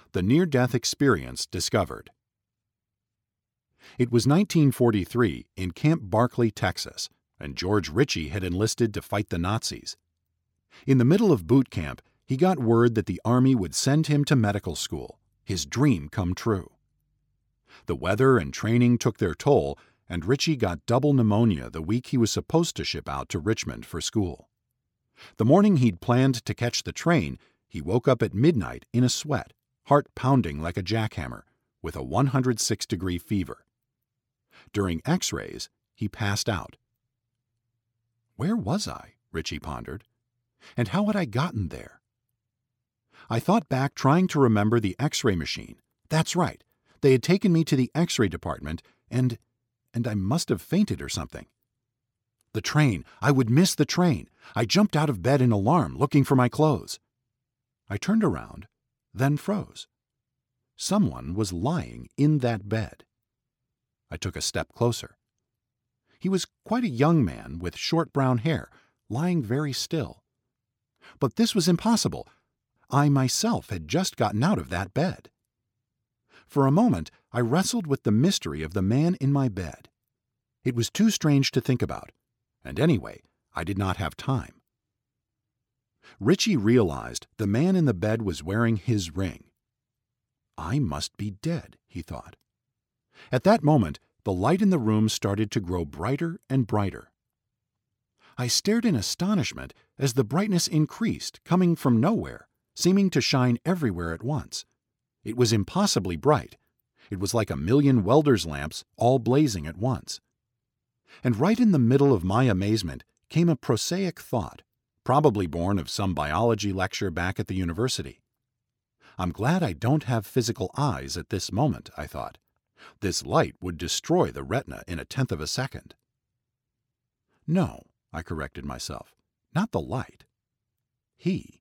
The near-death experience discovered. It was 1943 in Camp Barkley, Texas, and George Ritchie had enlisted to fight the Nazis. In the middle of boot camp, he got word that the Army would send him to medical school, his dream come true. The weather and training took their toll, and Ritchie got double pneumonia the week he was supposed to ship out to Richmond for school. The morning he'd planned to catch the train, he woke up at midnight in a sweat, heart pounding like a jackhammer, with a 106-degree fever. During X-rays, he passed out. Where was I? Ritchie pondered. And how had I gotten there? I thought back, trying to remember the X-ray machine. That's right. They had taken me to the X-ray department, and I must have fainted or something. The train. I would miss the train. I jumped out of bed in alarm, looking for my clothes. I turned around, then froze. Someone was lying in that bed. I took a step closer. He was quite a young man with short brown hair, lying very still. But this was impossible. I myself had just gotten out of that bed. For a moment, I wrestled with the mystery of the man in my bed. It was too strange to think about, and anyway, I did not have time. Ritchie realized the man in the bed was wearing his ring. I must be dead, he thought. At that moment, the light in the room started to grow brighter and brighter. I stared in astonishment as the brightness increased, coming from nowhere, seeming to shine everywhere at once. It was impossibly bright. It was like a million welders' lamps all blazing at once. And right in the middle of my amazement came a prosaic thought, probably born of some biology lecture back at the university. I'm glad I don't have physical eyes at this moment, I thought. This light would destroy the retina in a tenth of a second. No, I corrected myself, not the light. He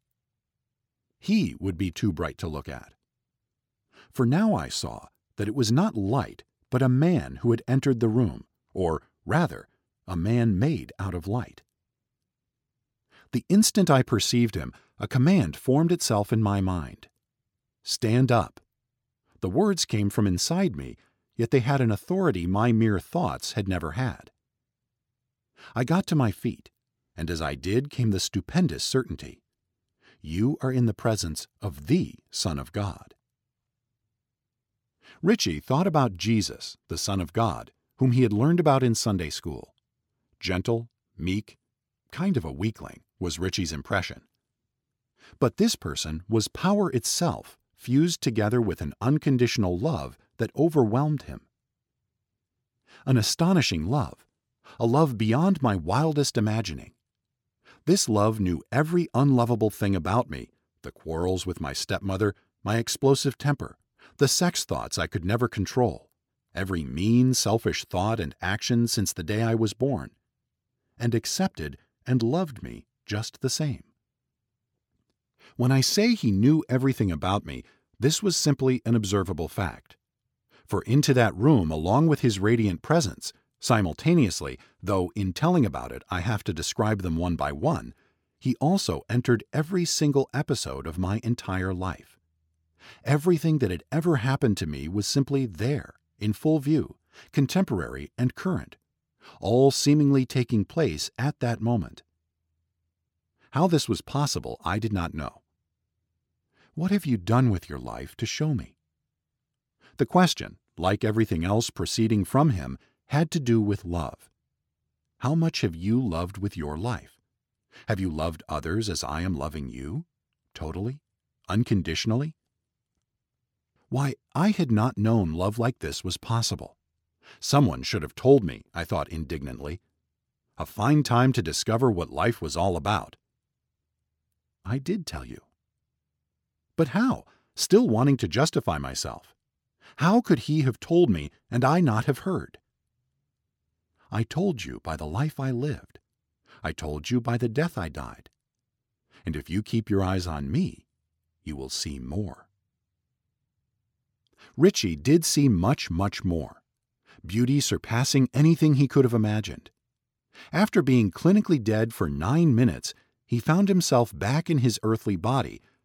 would be too bright to look at. For now I saw that it was not light, but a man who had entered the room, or rather, a man made out of light. The instant I perceived him, a command formed itself in my mind. Stand up. The words came from inside me, yet they had an authority my mere thoughts had never had. I got to my feet, and as I did came the stupendous certainty. You are in the presence of the Son of God. Ritchie thought about Jesus, the Son of God, whom he had learned about in Sunday school. Gentle, meek, kind of a weakling, was Ritchie's impression. But this person was power itself, fused together with an unconditional love that overwhelmed him. An astonishing love, a love beyond my wildest imagining. This love knew every unlovable thing about me, the quarrels with my stepmother, my explosive temper, the sex thoughts I could never control, every mean, selfish thought and action since the day I was born, and accepted and loved me just the same. When I say he knew everything about me, this was simply an observable fact. For into that room, along with his radiant presence, simultaneously, though in telling about it I have to describe them one by one, he also entered every single episode of my entire life. Everything that had ever happened to me was simply there, in full view, contemporary and current, all seemingly taking place at that moment. How this was possible, I did not know. What have you done with your life to show me? The question, like everything else proceeding from him, had to do with love. How much have you loved with your life? Have you loved others as I am loving you? Totally? Unconditionally? Why, I had not known love like this was possible. Someone should have told me, I thought indignantly. A fine time to discover what life was all about. I did tell you. But how? Still wanting to justify myself. How could he have told me and I not have heard? I told you by the life I lived. I told you by the death I died. And if you keep your eyes on me, you will see more. Ritchie did see much, much more. Beauty surpassing anything he could have imagined. After being clinically dead for 9 minutes, he found himself back in his earthly body,